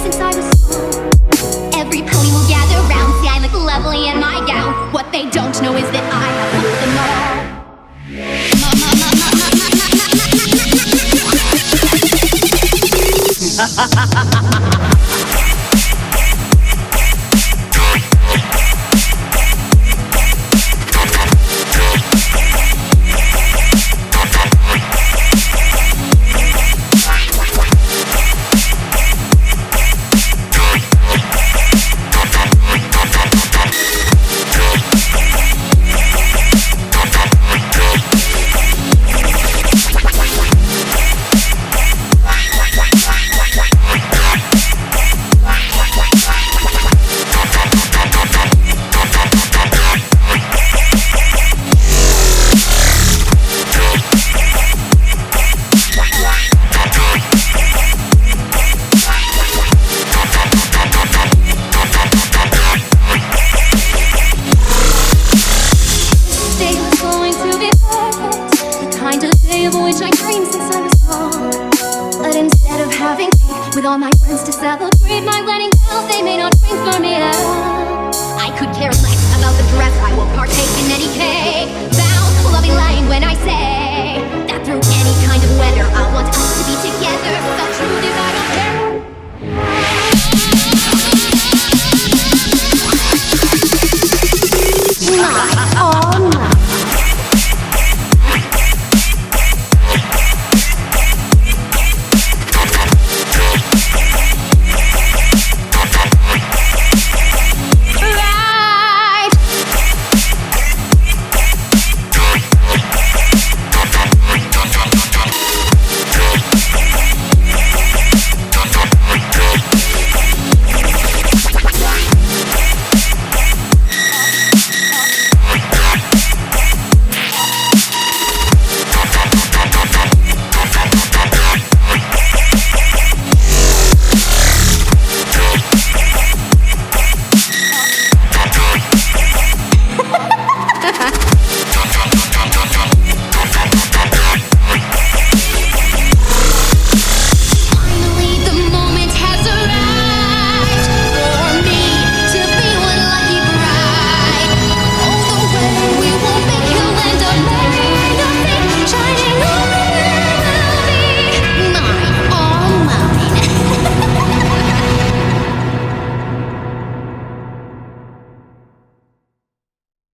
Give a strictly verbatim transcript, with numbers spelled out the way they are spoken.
since I was small. Every pony will gather round, see I look lovely in my gown. What they don't know is that I have whooped them all. Ha ha ha ha ha! Of which I dreamed since I was small. But instead of having cake with all my friends to celebrate my wedding bells, they may not ring for me out. I could care less about the dress, I will partake in any cake. Vows will all be lying when I say that through any kind of weather I want us to be together.